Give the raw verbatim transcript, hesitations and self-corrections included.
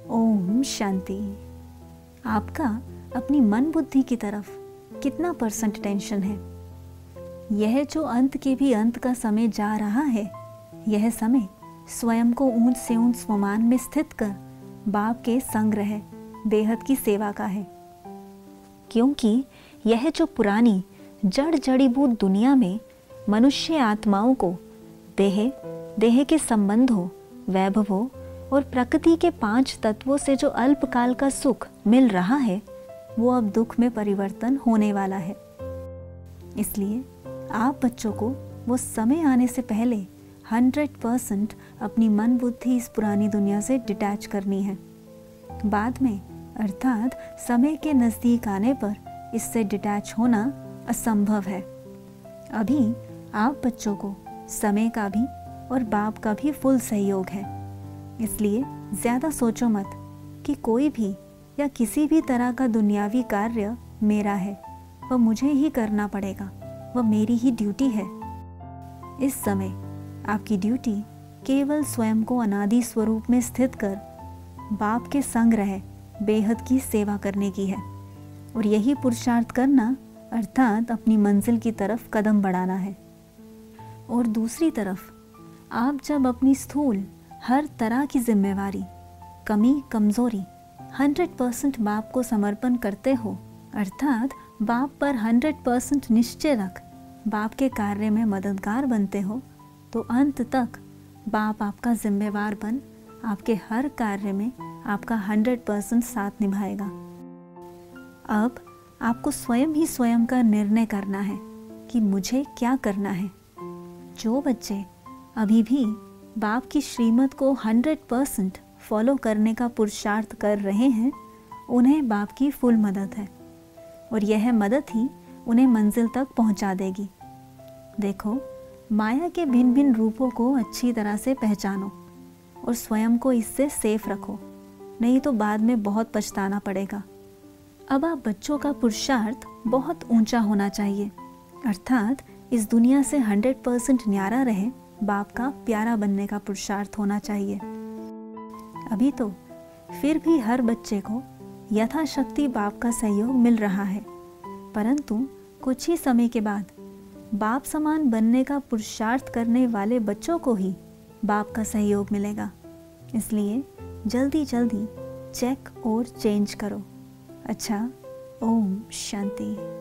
ओम शांति। आपका अपनी मन बुद्धि की तरफ कितना परसेंट टेंशन है? यह जो अंत के भी अंत का समय जा रहा है, यह समय स्वयं को ऊंच से ऊंच स्वमान में स्थित कर बाप के संग रहे बेहद की सेवा का है। क्योंकि यह जो पुरानी जड़ जड़ीबूत दुनिया में मनुष्य आत्माओं को देह देह के संबंधों, वैभवों और प्रकृति के पांच तत्वों से जो अल्पकाल का सुख मिल रहा है, वो अब दुख में परिवर्तन होने वाला है। इसलिए आप बच्चों को वो समय आने से पहले हंड्रेड परसेंट अपनी मन बुद्धि इस पुरानी दुनिया से डिटैच करनी है। बाद में अर्थात समय के नज़दीक आने पर इससे डिटैच होना असंभव है। अभी आप बच्चों को समय का भी और बाप का भी फुल सहयोग है। इसलिए ज़्यादा सोचो मत कि कोई भी या किसी भी तरह का दुनियावी कार्य मेरा है, वह मुझे ही करना पड़ेगा, वह मेरी ही ड्यूटी है। इस समय आपकी ड्यूटी केवल स्वयं को अनादि स्वरूप में स्थित कर बाप के संग रहे बेहद की सेवा करने की है, और यही पुरुषार्थ करना अर्थात अपनी मंजिल की तरफ कदम बढ़ाना है। और दूसरी तरफ आप जब अपनी स्थूल हर तरह की जिम्मेवारी, कमी, कमज़ोरी हंड्रेड परसेंट बाप को समर्पण करते हो, अर्थात बाप पर हंड्रेड परसेंट निश्चय रख बाप के कार्य में मददगार बनते हो, तो अंत तक बाप आपका जिम्मेवार बन आपके हर कार्य में आपका हंड्रेड परसेंट साथ निभाएगा। अब आपको स्वयं ही स्वयं का निर्णय करना है कि मुझे क्या करना है। जो बच्चे अभी भी बाप की श्रीमत को हंड्रेड परसेंट फॉलो करने का पुरुषार्थ कर रहे हैं, उन्हें बाप की फुल मदद है, और यह मदद ही उन्हें मंजिल तक पहुंचा देगी। देखो, माया के भिन्न भिन्न रूपों को अच्छी तरह से पहचानो और स्वयं को इससे सेफ रखो, नहीं तो बाद में बहुत पछताना पड़ेगा। अब आप बच्चों का पुरुषार्थ बहुत ऊंचा होना चाहिए, अर्थात इस दुनिया से हंड्रेड परसेंट न्यारा रहे बाप का प्यारा बनने का पुरुषार्थ होना चाहिए। अभी तो फिर भी हर बच्चे को यथाशक्ति बाप का सहयोग मिल रहा है, परंतु कुछ ही समय के बाद बाप समान बनने का पुरुषार्थ करने वाले बच्चों को ही बाप का सहयोग मिलेगा। इसलिए जल्दी जल्दी चेक और चेंज करो। अच्छा, ओम शांति।